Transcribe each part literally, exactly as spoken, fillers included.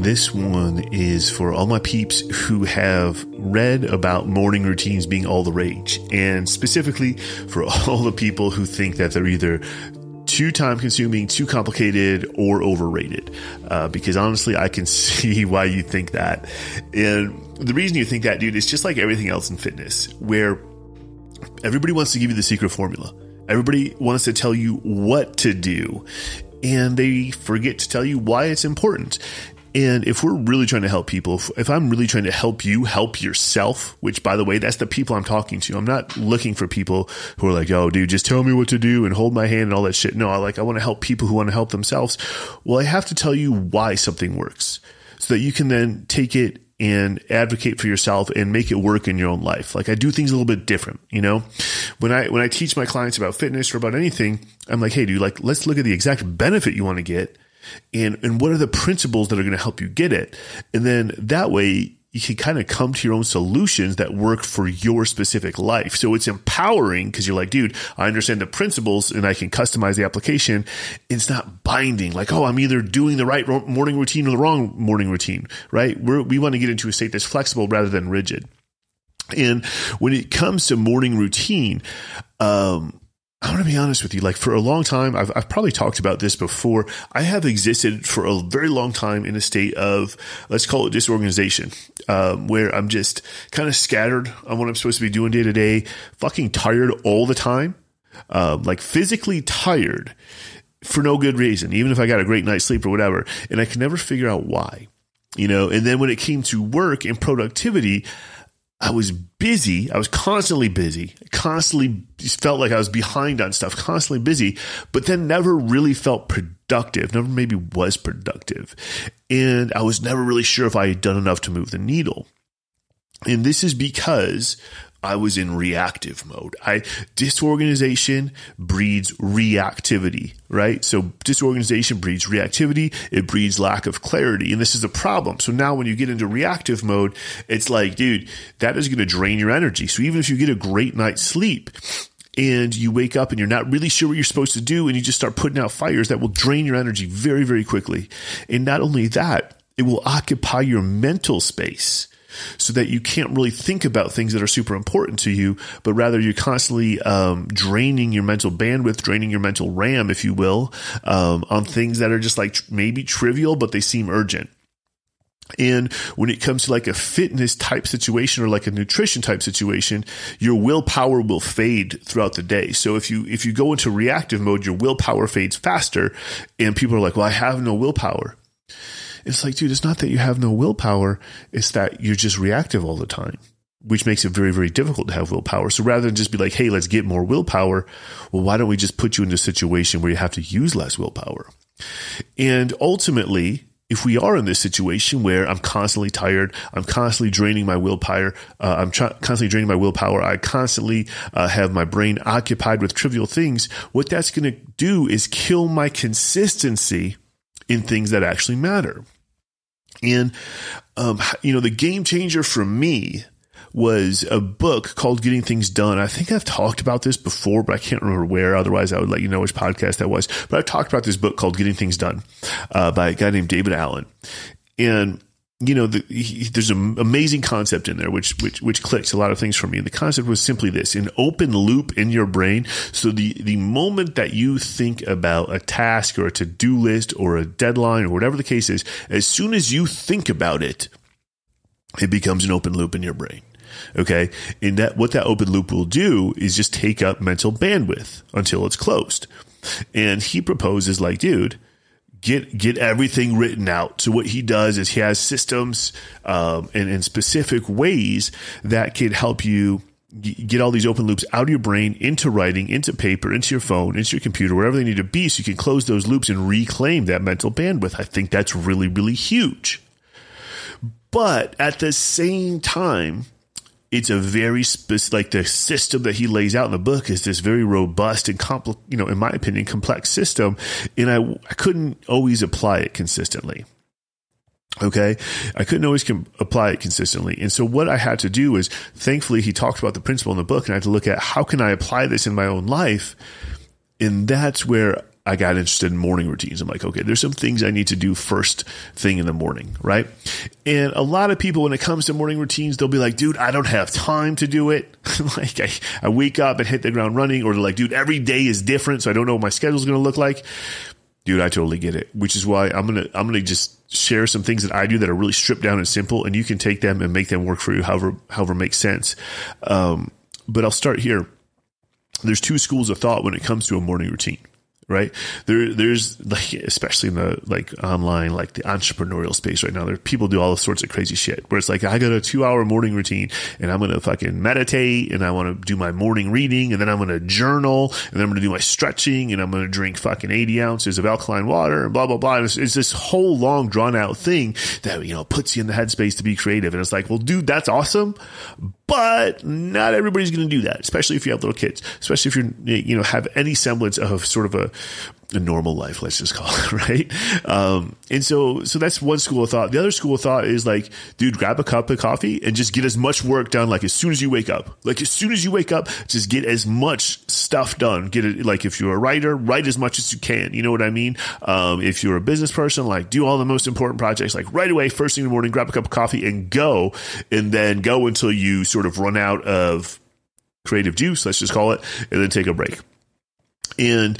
this one is for all my peeps who have read about morning routines being all the rage, and specifically for all the people who think that they're either too time consuming, too complicated, or overrated. Uh, because honestly, I can see why you think that. And the reason you think that, dude, is just like everything else in fitness, where everybody wants to give you the secret formula. Everybody wants to tell you what to do, and they forget to tell you why it's important. And if we're really trying to help people, if, if I'm really trying to help you help yourself, which, by the way, that's the people I'm talking to. I'm not looking for people who are like, oh, dude, just tell me what to do and hold my hand and all that shit. No, I like, I want to help people who want to help themselves. Well, I have to tell you why something works so that you can then take it and advocate for yourself and make it work in your own life. Like, I do things a little bit different, you know, when I, when I teach my clients about fitness or about anything, I'm like, hey, dude, like, let's look at the exact benefit you want to get. And, and what are the principles that are going to help you get it? And then that way you can kind of come to your own solutions that work for your specific life. So it's empowering because you're like, dude, I understand the principles and I can customize the application. It's not binding. Like, oh, I'm either doing the right morning routine or the wrong morning routine, right? We're, we want to get into a state that's flexible rather than rigid. And when it comes to morning routine, um, I want to be honest with you, like for a long time, I've, I've probably talked about this before. I have existed for a very long time in a state of, let's call it disorganization, um, where I'm just kind of scattered on what I'm supposed to be doing day to day, fucking tired all the time, um, like physically tired for no good reason, even if I got a great night's sleep or whatever. And I can never figure out why, you know, and then when it came to work and productivity, I was busy. I was constantly busy, constantly felt like I was behind on stuff, constantly busy, but then never really felt productive, never maybe was productive. And I was never really sure if I had done enough to move the needle. And this is because I was in reactive mode. I disorganization breeds reactivity, right? So disorganization breeds reactivity. It breeds lack of clarity. And this is a problem. So now when you get into reactive mode, it's like, dude, that is going to drain your energy. So even if you get a great night's sleep and you wake up and you're not really sure what you're supposed to do and you just start putting out fires, that will drain your energy very, very quickly. And not only that, it will occupy your mental space, so that you can't really think about things that are super important to you, but rather you're constantly um, draining your mental bandwidth, draining your mental RAM, if you will, um, on things that are just like tr- maybe trivial, but they seem urgent. And when it comes to like a fitness type situation or like a nutrition type situation, your willpower will fade throughout the day. So if you, if you go into reactive mode, your willpower fades faster, and people are like, well, I have no willpower. It's like, dude, it's not that you have no willpower. It's that you're just reactive all the time, which makes it very, very difficult to have willpower. So rather than just be like, hey, let's get more willpower, well, why don't we just put you in a situation where you have to use less willpower? And ultimately, if we are in this situation where I'm constantly tired, I'm constantly draining my willpower, uh, I'm tr- constantly draining my willpower, I constantly uh, have my brain occupied with trivial things, what that's going to do is kill my consistency in things that actually matter. And, um, you know, the game changer for me was a book called Getting Things Done. I think I've talked about this before, but I can't remember where. Otherwise, I would let you know which podcast that was. But I've talked about this book called Getting Things Done uh, by a guy named David Allen. And, you know, the, he, there's an amazing concept in there, which, which, which clicked a lot of things for me. And the concept was simply this: an open loop in your brain. So the, the moment that you think about a task or a to-do list or a deadline or whatever the case is, as soon as you think about it, it becomes an open loop in your brain. Okay. And that, what that open loop will do is just take up mental bandwidth until it's closed. And he proposes, like, dude, Get get everything written out. So what he does is he has systems um, and, and specific ways that can help you get all these open loops out of your brain, into writing, into paper, into your phone, into your computer, wherever they need to be, so you can close those loops and reclaim that mental bandwidth. I think that's really, really huge. But at the same time, it's a very specific, like the system that he lays out in the book is this very robust and complex, you know, in my opinion, complex system. And I, I couldn't always apply it consistently. Okay. I couldn't always com- apply it consistently. And so what I had to do is, thankfully, he talked about the principle in the book, and I had to look at how can I apply this in my own life. And that's where I got interested in morning routines. I'm like, okay, there's some things I need to do first thing in the morning, right? And a lot of people, when it comes to morning routines, they'll be like, dude, I don't have time to do it. Like I, I wake up and hit the ground running, or they're like, dude, every day is different, so I don't know what my schedule is going to look like. Dude, I totally get it, which is why I'm going to, I'm going to just share some things that I do that are really stripped down and simple, and you can take them and make them work for you however, however makes sense. Um, but I'll start here. There's two schools of thought when it comes to a morning routine. Right there, there's like, especially in the like online, like the entrepreneurial space right now, there people do all sorts of crazy shit where it's like, I got a two hour morning routine and I'm going to fucking meditate and I want to do my morning reading and then I'm going to journal and then I'm going to do my stretching and I'm going to drink fucking eighty ounces of alkaline water and blah, blah, blah. And it's, it's this whole long drawn out thing that, you know, puts you in the headspace to be creative. And it's like, well, dude, that's awesome. But not everybody's going to do that, especially if you have little kids, especially if you're, you know, have any semblance of sort of a, a normal life, let's just call it, right? Um, and so, so that's one school of thought. The other school of thought is like, dude, grab a cup of coffee and just get as much work done. Like as soon as you wake up, like as soon as you wake up, just get as much stuff done. Get it. Like if you're a writer, write as much as you can. You know what I mean? Um, if you're a business person, like do all the most important projects, like right away, first thing in the morning, grab a cup of coffee and go, and then go until you sort of run out of creative juice, let's just call it, and then take a break. And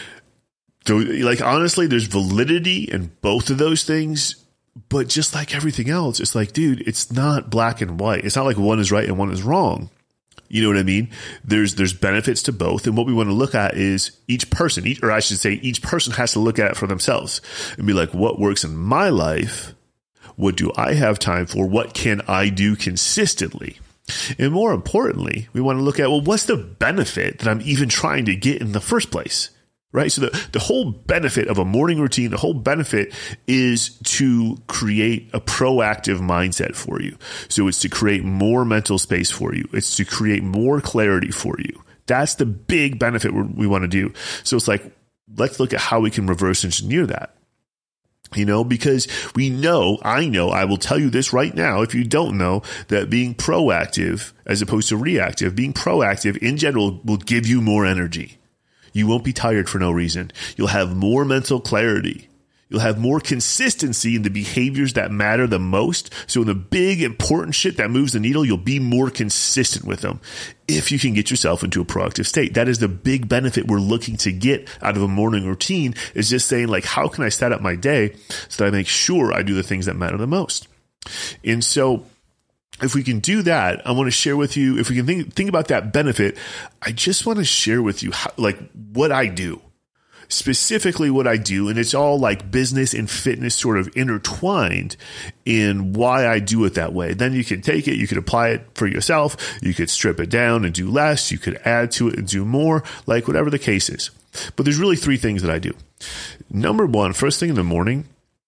so, like, honestly, there's validity in both of those things, but just like everything else, it's like, dude, it's not black and white. It's not like one is right and one is wrong. You know what I mean? There's, there's benefits to both. And what we want to look at is each person, each, or I should say, each person has to look at it for themselves and be like, what works in my life? What do I have time for? What can I do consistently? And more importantly, we want to look at, well, what's the benefit that I'm even trying to get in the first place? Right? So the, the whole benefit of a morning routine, the whole benefit is to create a proactive mindset for you. So it's to create more mental space for you. It's to create more clarity for you. That's the big benefit we want to do. So it's like, let's look at how we can reverse engineer that. You know, because we know, I know, I will tell you this right now, if you don't know, that being proactive as opposed to reactive, being proactive in general will give you more energy. You won't be tired for no reason. You'll have more mental clarity. You'll have more consistency in the behaviors that matter the most. So in the big, important shit that moves the needle, you'll be more consistent with them if you can get yourself into a proactive state. That is the big benefit we're looking to get out of a morning routine, is just saying, like, how can I set up my day so that I make sure I do the things that matter the most? And so if we can do that, I want to share with you, if we can think, think about that benefit, I just want to share with you how, like what I do, specifically what I do. And it's all like business and fitness sort of intertwined in why I do it that way. Then you can take it, you could apply it for yourself. You could strip it down and do less. You could add to it and do more, like whatever the case is. But there's really three things that I do. Number one, first thing in the morning,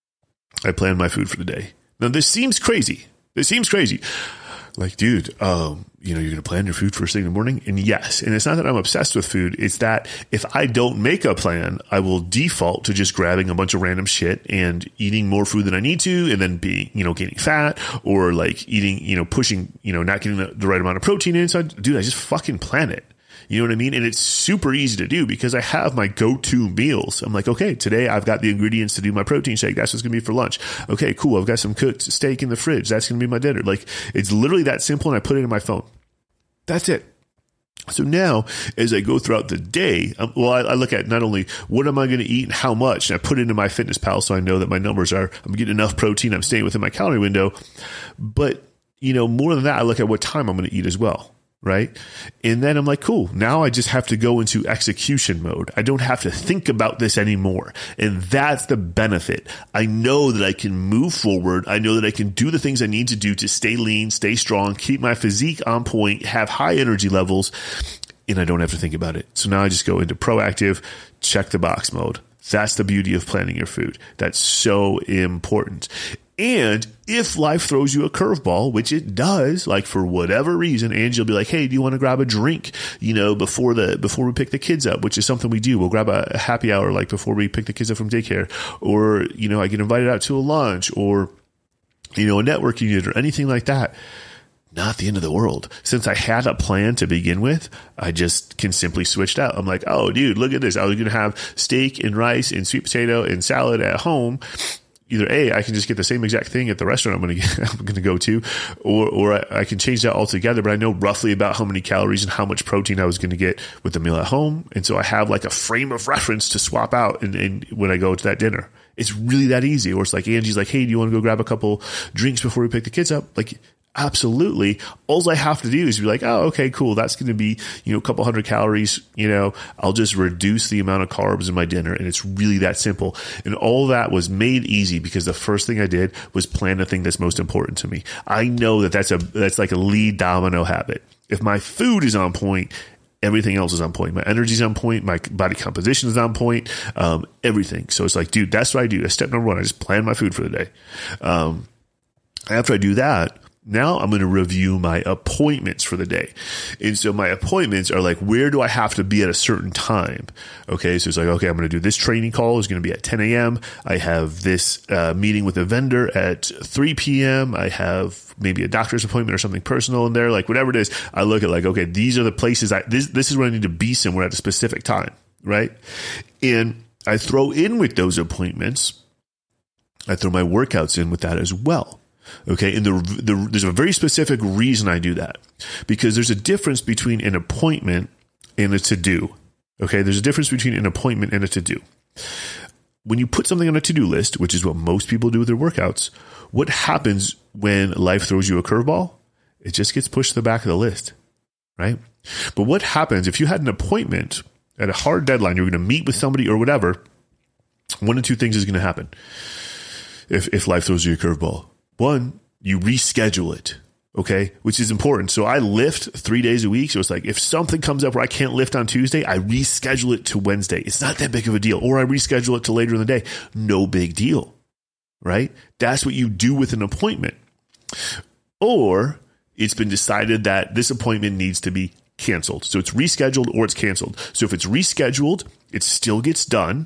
I plan my food for the day. Now this seems crazy. It seems crazy. Like, dude, um, you know, you're going to plan your food first thing in the morning? And yes. And it's not that I'm obsessed with food. It's that if I don't make a plan, I will default to just grabbing a bunch of random shit and eating more food than I need to, and then being, you know, gaining fat, or like eating, you know, pushing, you know, not getting the, the right amount of protein in. So, I, dude, I just fucking plan it. You know what I mean? And it's super easy to do because I have my go-to meals. I'm like, okay, today I've got the ingredients to do my protein shake. That's what's going to be for lunch. Okay, cool. I've got some cooked steak in the fridge. That's going to be my dinner. Like, it's literally that simple, and I put it in my phone. That's it. So now, as I go throughout the day, um, well, I, I look at not only what am I going to eat and how much, and I put it into my fitness pal so I know that my numbers are, I'm getting enough protein, I'm staying within my calorie window. But, you know, more than that, I look at what time I'm going to eat as well. Right. And then I'm like, cool, now I just have to go into execution mode. I don't have to think about this anymore. And that's the benefit. I know that I can move forward. I know that I can do the things I need to do to stay lean, stay strong, keep my physique on point, have high energy levels, and I don't have to think about it. So now I just go into proactive, check the box mode. That's the beauty of planning your food. That's so important. And if life throws you a curveball, which it does, like for whatever reason, Angie will be like, hey, do you want to grab a drink, you know, before the, before we pick the kids up, which is something we do. We'll grab a, a happy hour, like before we pick the kids up from daycare, or, you know, I get invited out to a lunch, or, you know, a networking dinner or anything like that. not the end of the world. Since I had a plan to begin with, I just can simply switch it out. I'm like, oh, dude, look at this. I was going to have steak and rice and sweet potato and salad at home. Either A, I can just get the same exact thing at the restaurant I'm going to I'm going to go to, or or I, I can change that altogether. But I know roughly about how many calories and how much protein I was going to get with the meal at home, and so I have like a frame of reference to swap out. And, and when I go to that dinner, it's really that easy. Or it's like Angie's like, hey, do you want to go grab a couple drinks before we pick the kids up? Like, absolutely. All I have to do is be like, oh, okay, cool. That's going to be, you know, a couple hundred calories. You know, I'll just reduce the amount of carbs in my dinner. And it's really that simple. And all that was made easy because the first thing I did was plan the thing that's most important to me. I know that that's a, that's like a lead domino habit. If my food is on point, everything else is on point. My energy is on point. My body composition is on point. Um, everything. So it's like, dude, that's what I do. That's step number one. I just plan my food for the day. Um, after I do that, now I'm going to review my appointments for the day. And so my appointments are like, where do I have to be at a certain time? Okay. So it's like, okay, I'm going to do this training call is going to be at ten a.m. I have this uh, meeting with a vendor at three p.m. I have maybe a doctor's appointment or something personal in there, like whatever it is. I look at like, okay, these are the places I, this, this is where I need to be somewhere at a specific time. Right. And I throw in with those appointments, I throw my workouts in with that as well. Okay. And the, the, there's a very specific reason I do that, because there's a difference between an appointment and a to-do. Okay. There's a difference between an appointment and a to-do. When you put something on a to-do list, which is what most people do with their workouts, what happens when life throws you a curveball? It just gets pushed to the back of the list. Right. But what happens if you had an appointment at a hard deadline, you're going to meet with somebody or whatever? One of two things is going to happen if, if life throws you a curveball. One, you reschedule it, okay, which is important. So I lift three days a week. So it's like if something comes up where I can't lift on Tuesday, I reschedule it to Wednesday. It's not that big of a deal. Or I reschedule it to later in the day. No big deal, right? That's what you do with an appointment. Or it's been decided that this appointment needs to be canceled. So it's rescheduled or it's canceled. So if it's rescheduled, it still gets done.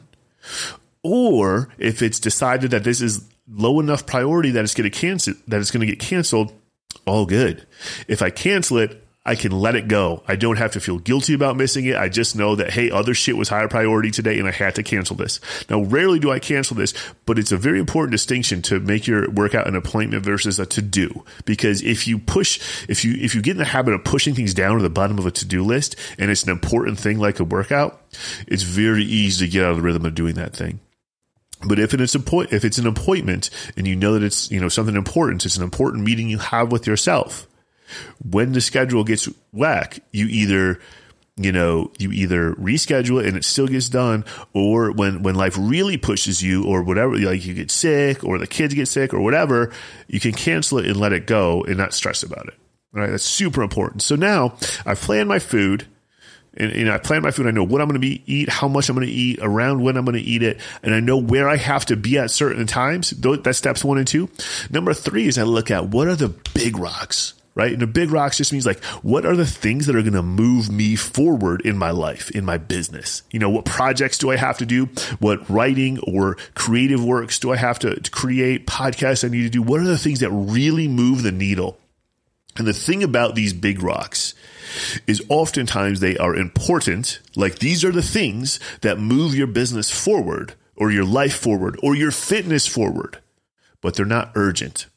Or if it's decided that this is low enough priority that it's going to cancel, that it's going to get canceled, all good. If I cancel it, I can let it go. I don't have to feel guilty about missing it. I just know that, hey, other shit was higher priority today and I had to cancel this. Now, rarely do I cancel this, but it's a very important distinction to make your workout an appointment versus a to-do. Because if you push, if you, if you get in the habit of pushing things down to the bottom of a to-do list and it's an important thing like a workout, it's very easy to get out of the rhythm of doing that thing. But if it's a point, if it's an appointment and you know that it's, you know, something important, it's an important meeting you have with yourself. When the schedule gets whack, you either, you know, you either reschedule it and it still gets done, or when, when life really pushes you or whatever, like you get sick or the kids get sick or whatever, you can cancel it and let it go and not stress about it. All right. That's super important. So now I've planned my food. And, and I plan my food. I know what I'm going to be eat, how much I'm going to eat, around when I'm going to eat it. And I know where I have to be at certain times. That's steps one and two. Number three is I look at what are the big rocks, right? And the big rocks just means like, what are the things that are going to move me forward in my life, in my business? You know, what projects do I have to do? What writing or creative works do I have to, to create? Podcasts I need to do? What are the things that really move the needle? And the thing about these big rocks is oftentimes they are important. Like these are the things that move your business forward or your life forward or your fitness forward, but they're not urgent.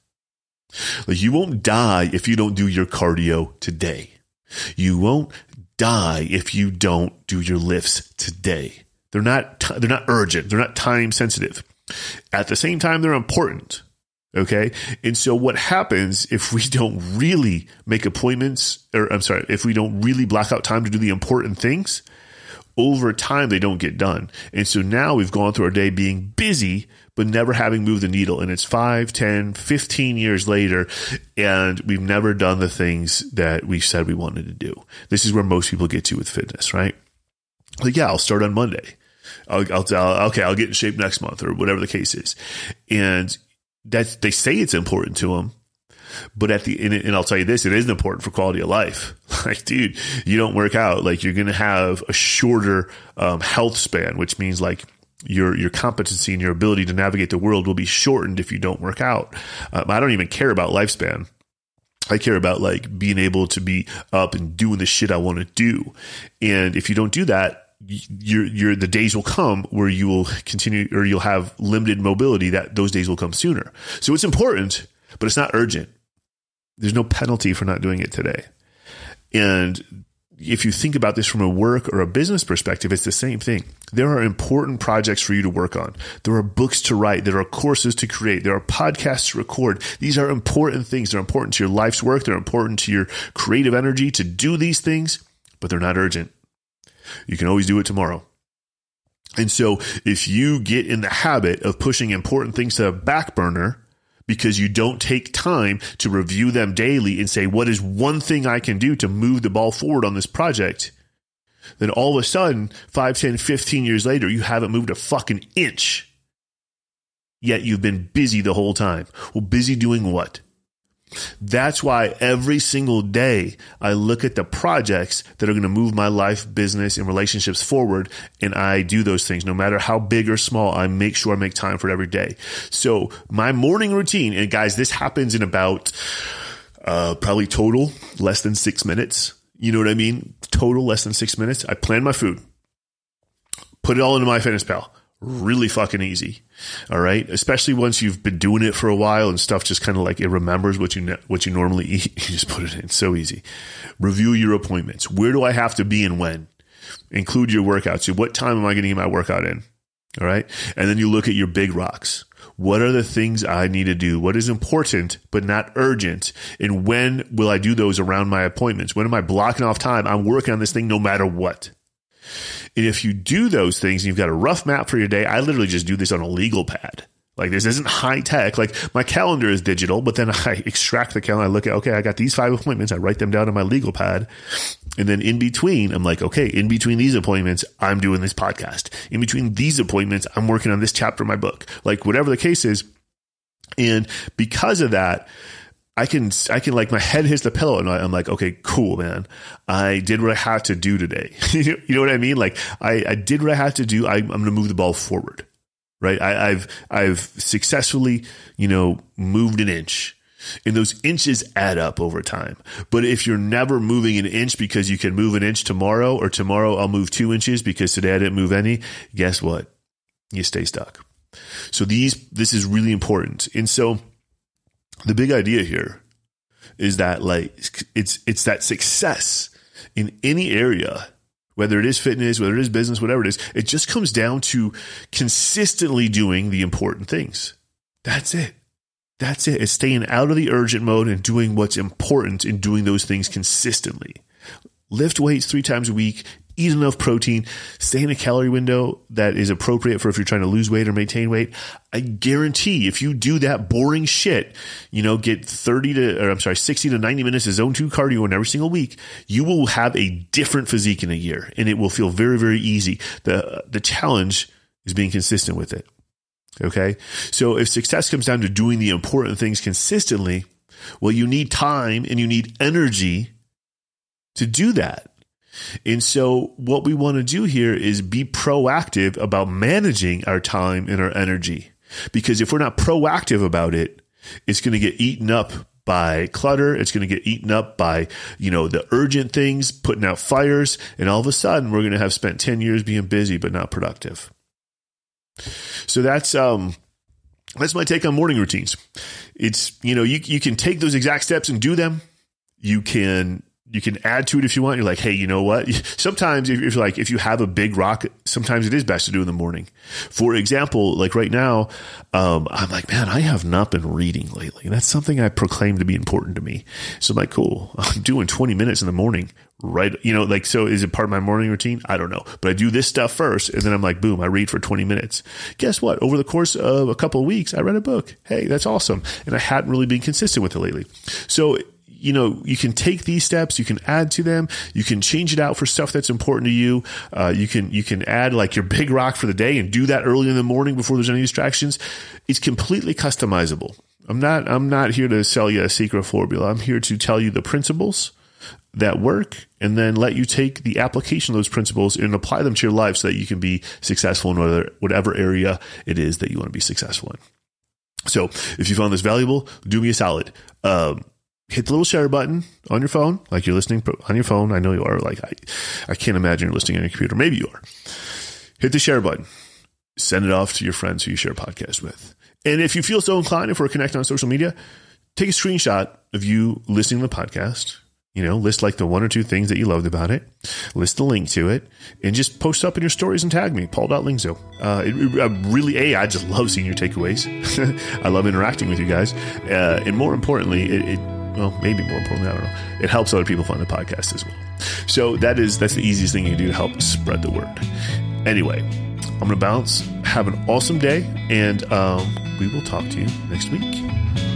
Like you won't die if you don't do your cardio today. You won't die if you don't do your lifts today. They're not, they're not urgent. They're not time sensitive. At the same time, they're important. Okay. And so what happens if we don't really make appointments, or I'm sorry, if we don't really block out time to do the important things, over time, they don't get done. And so now we've gone through our day being busy, but never having moved the needle. And it's five, ten, fifteen years later, and we've never done the things that we said we wanted to do. This is where most people get to with fitness, right? Like, yeah, I'll start on Monday. I'll, I'll, I'll okay, I'll get in shape next month or whatever the case is. And that's, they say it's important to them, but at the, and, and I'll tell you this, it isn't important for quality of life. Like, dude, you don't work out, like you're going to have a shorter um, health span, which means like your, your competency and your ability to navigate the world will be shortened if you don't work out. Um, I don't even care about lifespan. I care about like being able to be up and doing the shit I want to do. And if you don't do that, you're, you're, the days will come where you will continue, or you'll have limited mobility. That those days will come sooner. So it's important, but it's not urgent. There's no penalty for not doing it today. And if you think about this from a work or a business perspective, it's the same thing. There are important projects for you to work on. There are books to write. There are courses to create. There are podcasts to record. These are important things. They're important to your life's work. They're important to your creative energy to do these things, but they're not urgent. You can always do it tomorrow. And so if you get in the habit of pushing important things to the back burner because you don't take time to review them daily and say, what is one thing I can do to move the ball forward on this project? Then all of a sudden, five, ten, fifteen years later, you haven't moved a fucking inch. Yet you've been busy the whole time. Well, busy doing what? That's why every single day I look at the projects that are going to move my life, business, and relationships forward, and I do those things. No matter how big or small, I make sure I make time for it every day. So my morning routine, and guys, this happens in about uh, probably total less than six minutes. You know what I mean? Total less than six minutes. I plan my food, put it all into MyFitnessPal. Really fucking easy. All right. Especially once you've been doing it for a while and stuff just kind of like it remembers what you, ne- what you normally eat. You just put it in. It's so easy. Review your appointments. Where do I have to be and when? Include your workouts. So what time am I going to get my workout in? All right. And then you look at your big rocks. What are the things I need to do? What is important, but not urgent? And when will I do those around my appointments? When am I blocking off time? I'm working on this thing no matter what. And if you do those things and you've got a rough map for your day, I literally just do this on a legal pad. Like this isn't high tech. Like my calendar is digital, but then I extract the calendar. I look at, okay, I got these five appointments. I write them down on my legal pad. And then in between, I'm like, okay, in between these appointments, I'm doing this podcast. In between these appointments, I'm working on this chapter of my book. Like whatever the case is. And because of that, I can, I can like my head hits the pillow and I'm like, okay, cool, man. I did what I had to do today. You know what I mean? Like I, I did what I had to do. I, I'm going to move the ball forward, right? I, I've, I've successfully, you know, moved an inch, and those inches add up over time. But if you're never moving an inch because you can move an inch tomorrow, or tomorrow I'll move two inches because today I didn't move any, guess what? You stay stuck. So these, this is really important. And so the big idea here is that like it's it's that success in any area, whether it is fitness, whether it is business, whatever it is, it just comes down to consistently doing the important things. That's it. That's it. It's staying out of the urgent mode and doing what's important and doing those things consistently. Lift weights three times a week, eat enough protein, stay in a calorie window that is appropriate for if you're trying to lose weight or maintain weight. I guarantee if you do that boring shit, you know, get thirty to, or I'm sorry, sixty to ninety minutes of zone two cardio in every single week, you will have a different physique in a year, and it will feel very, very easy. The, the challenge is being consistent with it. Okay. So if success comes down to doing the important things consistently, well, you need time and you need energy to do that. And so what we want to do here is be proactive about managing our time and our energy. Because if we're not proactive about it, it's going to get eaten up by clutter. It's going to get eaten up by, you know, the urgent things, putting out fires. And all of a sudden we're going to have spent ten years being busy, but not productive. So that's, um, that's my take on morning routines. It's, you know, you, you can take those exact steps and do them. You can, You can add to it if you want. You're like, hey, you know what? Sometimes if you're like, if you have a big rock, sometimes it is best to do in the morning. For example, like right now, um, I'm like, man, I have not been reading lately. And that's something I proclaim to be important to me. So I'm like, cool, I'm doing twenty minutes in the morning, right? You know, like, so is it part of my morning routine? I don't know. But I do this stuff first. And then I'm like, boom, I read for twenty minutes. Guess what? Over the course of a couple of weeks, I read a book. Hey, that's awesome. And I hadn't really been consistent with it lately. So you know, you can take these steps, you can add to them, you can change it out for stuff that's important to you. Uh, you can, you can add like your big rock for the day and do that early in the morning before there's any distractions. It's completely customizable. I'm not, I'm not here to sell you a secret formula. I'm here to tell you the principles that work and then let you take the application of those principles and apply them to your life so that you can be successful in whatever, whatever area it is that you want to be successful in. So if you found this valuable, do me a solid. Um, hit the little share button on your phone, like you're listening on your phone. I know you are. Like I, I can't imagine you're listening on your computer. Maybe you are. Hit the share button. Send it off to your friends who you share podcasts with. And if you feel so inclined, if we're connected on social media, take a screenshot of you listening to the podcast. You know, list like the one or two things that you loved about it. List the link to it, and just post up in your stories and tag me, Paul.Lingzo. Uh, it, it, uh, really, A, I just love seeing your takeaways. I love interacting with you guys. Uh, and more importantly, it, it, well, maybe more importantly, I don't know, it helps other people find the podcast as well. So that is, that's the easiest thing you can do to help spread the word. Anyway, I'm going to bounce. Have an awesome day, and um, we will talk to you next week.